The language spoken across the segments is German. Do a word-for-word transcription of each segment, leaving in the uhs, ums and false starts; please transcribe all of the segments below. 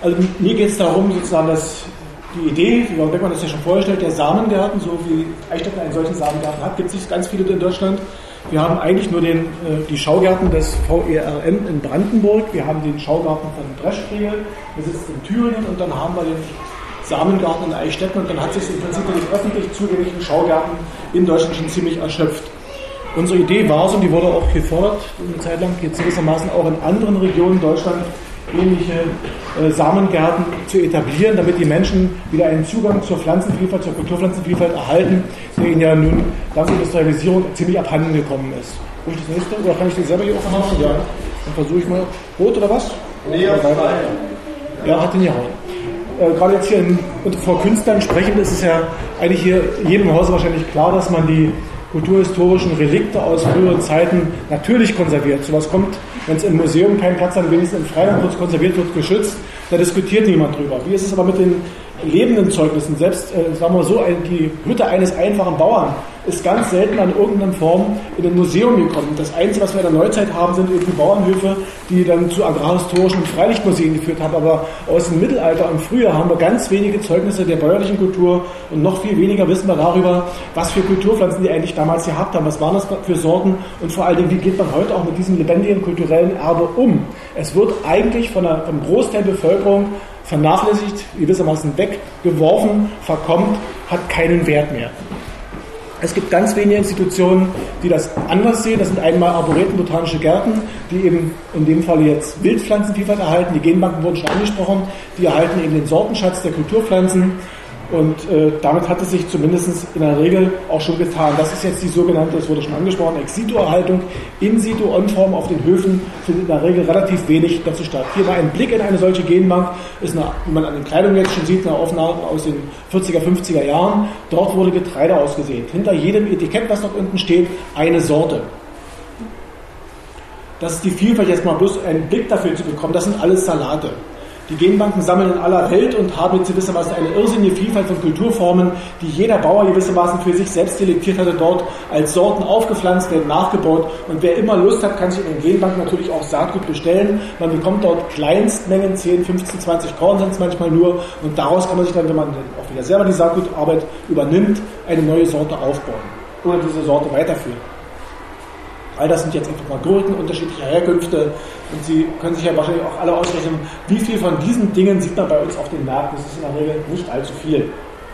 Also mir geht es darum, sozusagen, dass die Idee, wie Jörg Beckmann das ja schon vorgestellt, der Samengärten, so wie Eichstätten einen solchen Samengarten hat, gibt es nicht ganz viele in Deutschland. Wir haben eigentlich nur den, die Schaugärten des V E R N in Brandenburg, wir haben den Schaugarten von Dreschfriede, der sitzt in Thüringen, und dann haben wir den Samengarten in Eichstätten, und dann hat sich im Prinzip mit den öffentlich zugänglichen Schaugärten in Deutschland schon ziemlich erschöpft. Unsere Idee war es, und die wurde auch gefordert, eine Zeit lang, jetzt gewissermaßen auch in anderen Regionen Deutschlands ähnliche äh, Samengärten zu etablieren, damit die Menschen wieder einen Zugang zur Pflanzenvielfalt, zur Kulturpflanzenvielfalt erhalten, der ihnen ja nun dank der Industrialisierung ziemlich abhanden gekommen ist. Ruhig das nächste, oder kann ich den selber hier aufmachen? Ja, dann versuche ich mal. Rot oder was? Nee, auf zwei. Ja, hat den hier auch. Äh, gerade jetzt hier in, und vor Künstlern sprechend ist es ja eigentlich hier jedem Hause wahrscheinlich klar, dass man die kulturhistorischen Relikte aus früheren Zeiten natürlich konserviert. Sowas kommt, wenn es im Museum keinen Platz hat, wenigstens im Freiland wird es konserviert, wird geschützt, da diskutiert niemand drüber. Wie ist es aber mit den lebenden Zeugnissen? Selbst, äh, sagen wir so, ein, die Hütte eines einfachen Bauern ist ganz selten an irgendeiner Form in ein Museum gekommen. Das Einzige, was wir in der Neuzeit haben, sind eben die Bauernhöfe, die dann zu agrarhistorischen und Freilichtmuseen geführt haben. Aber aus dem Mittelalter und früher haben wir ganz wenige Zeugnisse der bäuerlichen Kultur, und noch viel weniger wissen wir darüber, was für Kulturpflanzen die eigentlich damals gehabt haben. Was waren das für Sorten, und vor allen Dingen, wie geht man heute auch mit diesem lebendigen kulturellen Erbe um? Es wird eigentlich von der, vom Großteil der Bevölkerung vernachlässigt, gewissermaßen weggeworfen, verkommt, hat keinen Wert mehr. Es gibt ganz wenige Institutionen, die das anders sehen. Das sind einmal Arboreten, botanische Gärten, die eben in dem Fall jetzt Wildpflanzenvielfalt erhalten. Die Genbanken wurden schon angesprochen. Die erhalten eben den Sortenschatz der Kulturpflanzen. Und äh, damit hat es sich zumindest in der Regel auch schon getan. Das ist jetzt die sogenannte, das wurde schon angesprochen, Ex-situ-Erhaltung. In-situ-On-Form auf den Höfen findet in der Regel relativ wenig dazu statt. Hier mal ein Blick in eine solche Genbank, ist eine, wie man an den Kleidungen jetzt schon sieht, eine Aufnahme aus den vierziger, fünfziger Jahren. Dort wurde Getreide ausgesät. Hinter jedem Etikett, was dort unten steht, eine Sorte. Das ist die Vielfalt, jetzt mal bloß einen Blick dafür zu bekommen. Das sind alles Salate. Die Genbanken sammeln in aller Welt und haben jetzt gewissermaßen eine irrsinnige Vielfalt von Kulturformen, die jeder Bauer gewissermaßen für sich selbst selektiert hatte, dort als Sorten aufgepflanzt, werden nachgebaut. Und wer immer Lust hat, kann sich in den Genbanken natürlich auch Saatgut bestellen. Man bekommt dort Kleinstmengen, zehn, fünfzehn, zwanzig Korn sind es manchmal nur. Und daraus kann man sich dann, wenn man dann auch wieder selber die Saatgutarbeit übernimmt, eine neue Sorte aufbauen oder diese Sorte weiterführen. All das sind jetzt einfach mal Gurken unterschiedlicher Herkünfte, und Sie können sich ja wahrscheinlich auch alle ausrechnen, wie viel von diesen Dingen sieht man bei uns auf den Märkten. Das ist in der Regel nicht allzu viel.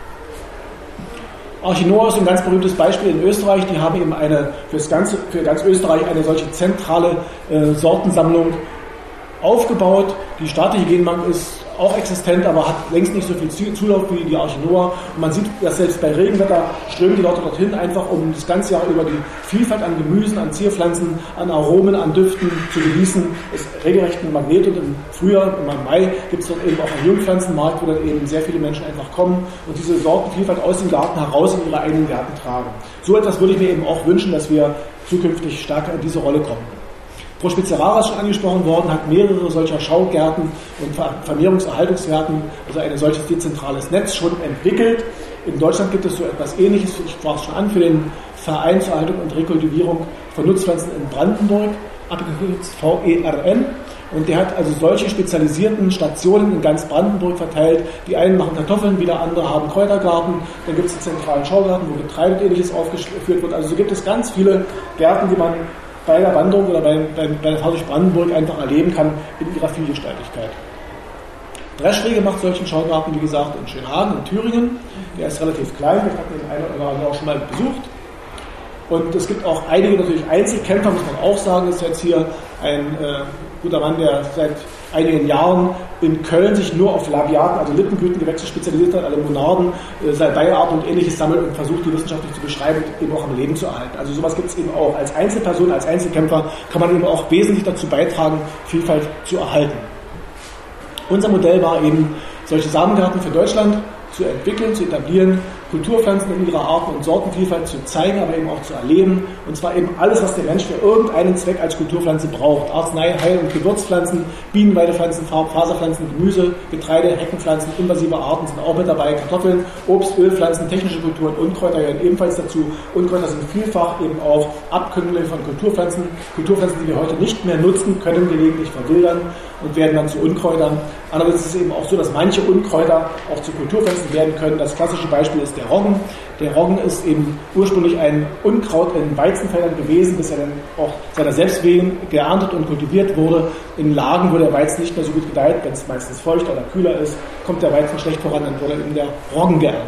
Archinoa ist ein ganz berühmtes Beispiel in Österreich. Die haben eben eine, fürs ganze, für ganz Österreich eine solche zentrale äh, Sortensammlung aufgebaut. Die staatliche Genbank ist auch existent, aber hat längst nicht so viel Zulauf wie die Archinoa. Und man sieht, dass selbst bei Regenwetter strömen die Leute dorthin, einfach um das ganze Jahr über die Vielfalt an Gemüsen, an Zierpflanzen, an Aromen, an Düften zu genießen. Ist regelrecht ein Magnet, und im Frühjahr, im Mai, gibt es dort eben auch einen Jungpflanzenmarkt, wo dann eben sehr viele Menschen einfach kommen und diese Sortenvielfalt aus dem Garten heraus in ihre eigenen Gärten tragen. So etwas würde ich mir eben auch wünschen, dass wir zukünftig stärker in diese Rolle kommen. Frau Spitzer-Rara ist schon angesprochen worden, hat mehrere solcher Schaugärten und Vermehrungserhaltungsgärten, also ein solches dezentrales Netz schon entwickelt. In Deutschland gibt es so etwas Ähnliches, ich sprach es schon an, für den Verein zur Erhaltung und Rekultivierung von Nutzpflanzen in Brandenburg, abgekürzt V E R N. Und der hat also solche spezialisierten Stationen in ganz Brandenburg verteilt. Die einen machen Kartoffeln, wieder andere haben Kräutergarten. Dann gibt es den zentralen Schaugarten, wo Getreide und Ähnliches aufgeführt wird. Also so gibt es ganz viele Gärten, die man bei der Wanderung oder bei, bei, bei der Fahrt durch Brandenburg einfach erleben kann in ihrer Vielgestaltigkeit. Dreschfriede macht solchen Schaugarten, wie gesagt, in Schönhagen, in Thüringen. Der ist relativ klein, ich habe den einen oder anderen auch schon mal besucht. Und es gibt auch einige natürlich Einzelkämpfer, muss man auch sagen. Das ist jetzt hier ein äh, guter Mann, der seit einigen Jahren in Köln sich nur auf Labiaten, also Lippenblütengewächse spezialisiert hat, alle Monarden, äh, Salbeiarten und Ähnliches sammelt und versucht, die wissenschaftlich zu beschreiben und eben auch am Leben zu erhalten. Also sowas gibt es eben auch. Als Einzelperson, als Einzelkämpfer kann man eben auch wesentlich dazu beitragen, Vielfalt zu erhalten. Unser Modell war eben, solche Samengärten für Deutschland zu entwickeln, zu etablieren, Kulturpflanzen in ihrer Arten- und Sortenvielfalt zu zeigen, aber eben auch zu erleben. Und zwar eben alles, was der Mensch für irgendeinen Zweck als Kulturpflanze braucht. Arznei-, Heil- und Gewürzpflanzen, Bienenweidepflanzen, Farb-, Faserpflanzen, Gemüse, Getreide, Heckenpflanzen, invasive Arten sind auch mit dabei, Kartoffeln, Obst, Ölpflanzen, technische Kulturen, Unkräuter gehören ebenfalls dazu. Unkräuter sind vielfach eben auch Abkömmlinge von Kulturpflanzen. Kulturpflanzen, die wir heute nicht mehr nutzen, können gelegentlich verwildern und werden dann zu Unkräutern. Andererseits ist es eben auch so, dass manche Unkräuter auch zu Kulturpflanzen werden können. Das klassische Beispiel ist der Roggen. Der Roggen ist eben ursprünglich ein Unkraut in Weizenfeldern gewesen, bis er dann auch seiner selbst wegen geerntet und kultiviert wurde. In Lagen, wo der Weizen nicht mehr so gut gedeiht, wenn es meistens feuchter oder kühler ist, kommt der Weizen schlecht voran, dann wurde eben der Roggen geerntet.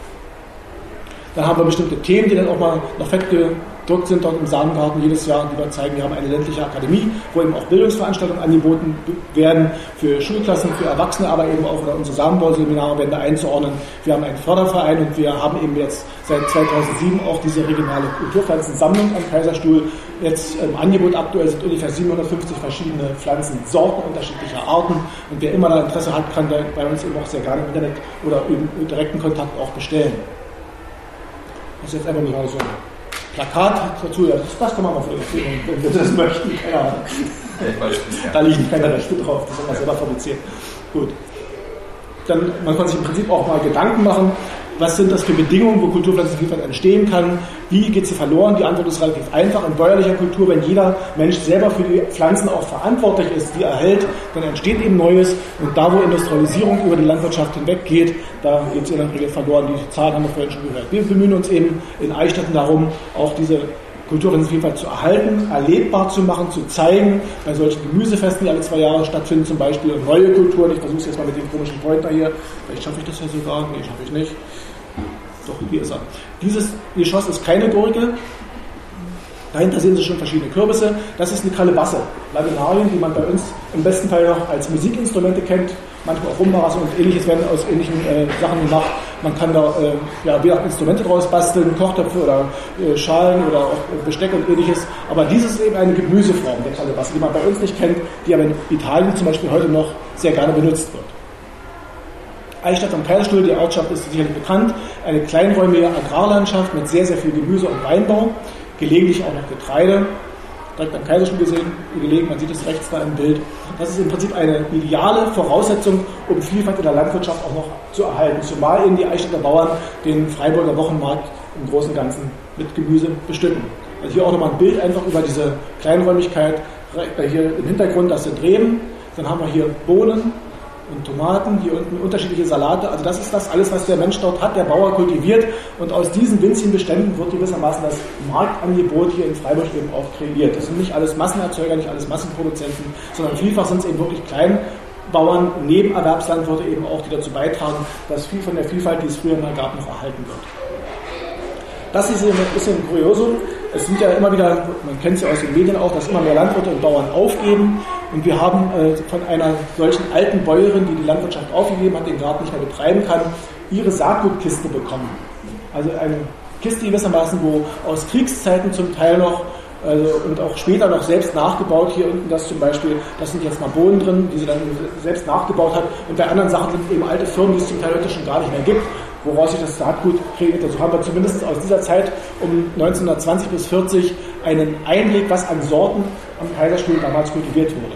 Dann haben wir bestimmte Themen, die dann auch mal noch fett gedruckt sind dort im Samengarten jedes Jahr, die wir zeigen. Wir haben eine ländliche Akademie, wo eben auch Bildungsveranstaltungen angeboten werden für Schulklassen, für Erwachsene, aber eben auch oder unsere Samenbauseminare werden da einzuordnen. Wir haben einen Förderverein und wir haben eben jetzt seit zweitausendsieben auch diese regionale Kulturpflanzensammlung am Kaiserstuhl. Jetzt im Angebot aktuell sind ungefähr siebenhundertfünfzig verschiedene Pflanzensorten unterschiedlicher Arten und wer immer da Interesse hat, kann bei uns eben auch sehr gerne im Internet oder im direkten Kontakt auch bestellen. Das ist jetzt einfach nur so ein Plakat dazu, ja, das, das kann man mal fotografieren, wenn wir das möchten, keine Ahnung. Da liegen keine Rechte drauf, das haben wir selber fabriziert. Gut. Dann, man kann sich im Prinzip auch mal Gedanken machen, was sind das für Bedingungen, wo Kulturpflanzenvielfalt entstehen kann, wie geht sie verloren? Die Antwort ist relativ einfach. In bäuerlicher Kultur, wenn jeder Mensch selber für die Pflanzen auch verantwortlich ist, die erhält, dann entsteht eben Neues. Und da, wo Industrialisierung über die Landwirtschaft hinweg geht, da geht es in der Regel verloren. Die Zahlen haben wir vorhin schon gehört. Wir bemühen uns eben in Eichstätten darum, auch diese Kulturpflanzenvielfalt zu erhalten, erlebbar zu machen, zu zeigen, bei solchen Gemüsefesten, die alle zwei Jahre stattfinden, zum Beispiel neue Kulturen. Ich versuche es jetzt mal mit dem komischen Pointer hier. Vielleicht schaffe ich das ja sogar. Nee, schaffe ich nicht. Doch, hier ist er. Dieses Geschoss ist keine Gurke. Dahinter sehen Sie schon verschiedene Kürbisse. Das ist eine Kalebasse. Laminarien, die man bei uns im besten Fall noch als Musikinstrumente kennt. Manchmal auch Rumbarasse und ähnliches werden aus ähnlichen äh, Sachen gemacht. Man kann da äh, ja, wieder Instrumente draus basteln, Kochtöpfe oder äh, Schalen oder auch Besteck und ähnliches. Aber dieses ist eben eine Gemüseform der Kalebasse, die man bei uns nicht kennt, die aber in Italien zum Beispiel heute noch sehr gerne benutzt wird. Eichstätt am Kaiserstuhl, die Ortschaft ist sicherlich bekannt, eine kleinräumige Agrarlandschaft mit sehr, sehr viel Gemüse und Weinbau, gelegentlich auch noch Getreide. Direkt am Kaiserstuhl gesehen, gelegen, man sieht es rechts da im Bild. Das ist im Prinzip eine ideale Voraussetzung, um Vielfalt in der Landwirtschaft auch noch zu erhalten. Zumal eben die Eichstätter Bauern den Freiburger Wochenmarkt im Großen und Ganzen mit Gemüse bestücken. Also hier auch nochmal ein Bild einfach über diese Kleinräumigkeit. Hier im Hintergrund, das sind Reben. Dann haben wir hier Bohnen und Tomaten, hier unten unterschiedliche Salate. Also das ist das alles, was der Mensch dort hat, der Bauer kultiviert. Und aus diesen winzigen Beständen wird gewissermaßen das Marktangebot hier in Freiburg eben auch kreiert. Das sind nicht alles Massenerzeuger, nicht alles Massenproduzenten, sondern vielfach sind es eben wirklich Kleinbauern, Nebenerwerbslandwirte eben auch, die dazu beitragen, dass viel von der Vielfalt, die es früher mal gab, noch erhalten wird. Das ist ein bisschen ein Kuriosum. Es sind ja immer wieder, man kennt es ja aus den Medien auch, dass immer mehr Landwirte und Bauern aufgeben. Und wir haben äh, von einer solchen alten Bäuerin, die die Landwirtschaft aufgegeben hat, den Garten nicht mehr betreiben kann, ihre Saatgutkiste bekommen. Also eine Kiste gewissermaßen, wo aus Kriegszeiten zum Teil noch also, und auch später noch selbst nachgebaut, hier unten das zum Beispiel, das sind jetzt mal Bohnen drin, die sie dann selbst nachgebaut hat. Und bei anderen Sachen sind eben alte Firmen, die es zum Teil heute schon gar nicht mehr gibt, woraus sich das Saatgut kreiert. Also haben wir zumindest aus dieser Zeit um neunzehnhundertzwanzig bis vierzig einen Einblick, was an Sorten am Kaiserstuhl damals kultiviert wurde.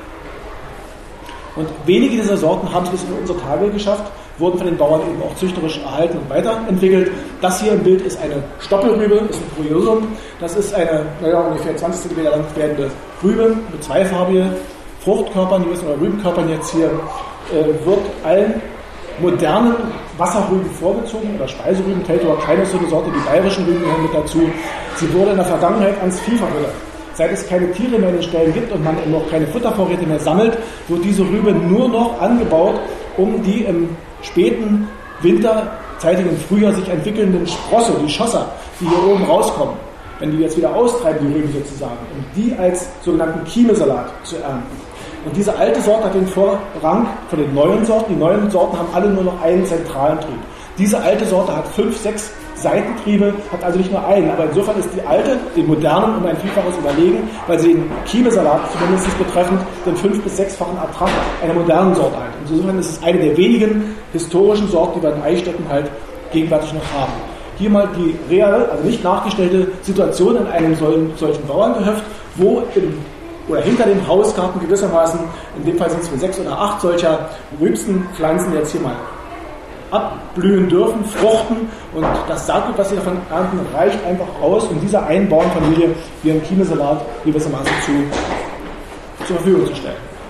Und wenige dieser Sorten haben es bis in unsere Tage geschafft, wurden von den Bauern eben auch züchterisch erhalten und weiterentwickelt. Das hier im Bild ist eine Stoppelrübe, ist ein Kuriosum. Das ist eine, naja, ungefähr zwanzig Zentimeter lang werdende Rübe mit zweifarbige Fruchtkörpern, die wissen, oder Rübenkörpern jetzt hier, äh, wird allen modernen Wasserrüben vorgezogen oder Speiserüben, fällt aber keine so eine Sorte, die bayerischen Rüben gehören mit dazu. Sie wurde in der Vergangenheit ans Vieh verfüttert. Seit es keine Tiere mehr in den Ställen gibt und man noch keine Futtervorräte mehr sammelt, wird diese Rübe nur noch angebaut, um die im späten winterzeitigen Frühjahr sich entwickelnden Sprosse, die Schlosser, die hier oben rauskommen, wenn die jetzt wieder austreiben, die Rüben sozusagen, um die als sogenannten Kiemesalat zu ernten. Und diese alte Sorte hat den Vorrang von den neuen Sorten. Die neuen Sorten haben alle nur noch einen zentralen Trieb. Diese alte Sorte hat fünf, sechs Seitentriebe, hat also nicht nur einen, aber insofern ist die alte, den modernen, um ein Vielfaches überlegen, weil sie den Kiemesalat zumindest betreffend den fünf- bis sechsfachen Ertrag einer modernen Sorte hat. Insofern ist es eine der wenigen historischen Sorten, die wir in Eichstätten halt gegenwärtig noch haben. Hier mal die real, also nicht nachgestellte Situation in einem solchen, solchen Bauerngehöft, wo im oder hinter dem Hausgarten gewissermaßen, in dem Fall sind es für sechs oder acht solcher Rübsenpflanzen jetzt hier mal abblühen dürfen, fruchten und das Saatgut, was sie davon ernten, reicht einfach aus, um dieser einen Bauernfamilie ihren Kiemesalat gewissermaßen zu, zur Verfügung zu stellen.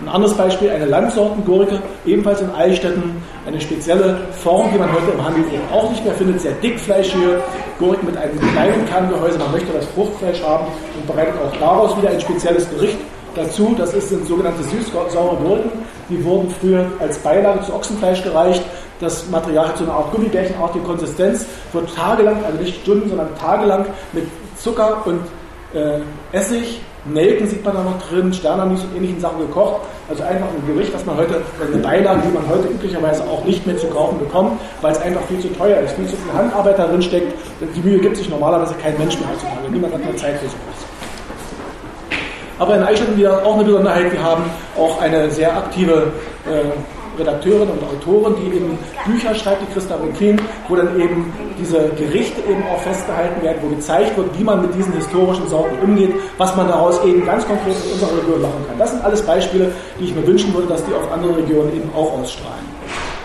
Ein anderes Beispiel, eine Landsortengurke, ebenfalls in Eichstätten, eine spezielle Form, die man heute im Handel auch nicht mehr findet, sehr dickfleischige Gurken mit einem kleinen Kerngehäuse. Man möchte das Fruchtfleisch haben und bereitet auch daraus wieder ein spezielles Gericht dazu. Das sind sogenannte süß-saure Gurken. Die wurden früher als Beilage zu Ochsenfleisch gereicht. Das Material hat so eine Art Gummibärchenartige Konsistenz, wird tagelang, also nicht Stunden, sondern tagelang mit Zucker und äh, Essig, Nelken sieht man da noch drin, Sternanis und ähnlichen Sachen gekocht. Also einfach ein Gericht, was man heute, eine Beilage, die man heute üblicherweise auch nicht mehr zu kaufen bekommt, weil es einfach viel zu teuer ist, viel zu viel Handarbeit darin steckt. Die Mühe gibt sich normalerweise kein Mensch mehr heutzutage. Niemand hat mehr Zeit für sowas. Aber in Eichstätten wieder auch eine Besonderheit, wir haben auch eine sehr aktive äh, Redakteurin und Autorin, die eben Bücher schreibt, die Christa Bequin, wo dann eben diese Gerichte eben auch festgehalten werden, wo gezeigt wird, wie man mit diesen historischen Sorten umgeht, was man daraus eben ganz konkret in unserer Region machen kann. Das sind alles Beispiele, die ich mir wünschen würde, dass die auf andere Regionen eben auch ausstrahlen.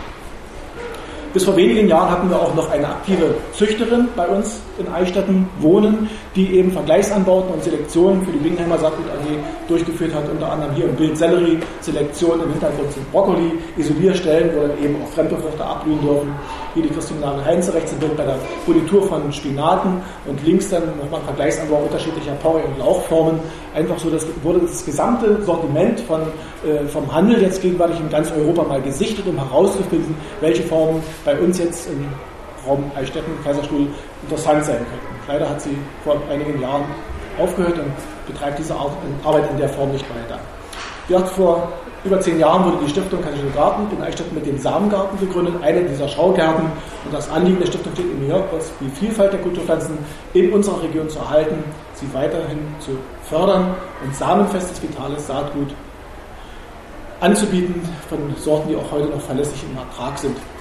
Bis vor wenigen Jahren hatten wir auch noch eine aktive Züchterin bei uns in Eichstätten wohnen, die eben Vergleichsanbauten und Selektionen für die Bingheimer Saatgut A G durchgeführt hat, unter anderem hier im Bild Sellerie, Selektion, im Hintergrund sind Brokkoli, Isolierstellen, wo dann eben auch Fremdbefruchter abblühen dürfen. Hier die Christine Heinze rechts im Bild bei der Politur von Spinaten und links dann nochmal ein Vergleichsanbau unterschiedlicher Porree- und Lauchformen. Einfach so, dass wurde das gesamte Sortiment von, äh, vom Handel jetzt gegenwärtig in ganz Europa mal gesichtet, um herauszufinden, welche Formen bei uns jetzt im Raum Eichstätten, Kaiserstuhl interessant sein könnten. Leider hat sie vor einigen Jahren aufgehört und betreibt diese Arbeit in der Form nicht weiter. Die hat vor über zehn Jahren wurde die Stiftung Katharina Garten in Eichstätten mit dem Samengarten gegründet, einer dieser Schaugärten. Und das Anliegen der Stiftung steht eben hier, die Vielfalt der Kulturpflanzen in unserer Region zu erhalten, sie weiterhin zu fördern und samenfestes, vitales Saatgut anzubieten von Sorten, die auch heute noch verlässlich im Ertrag sind.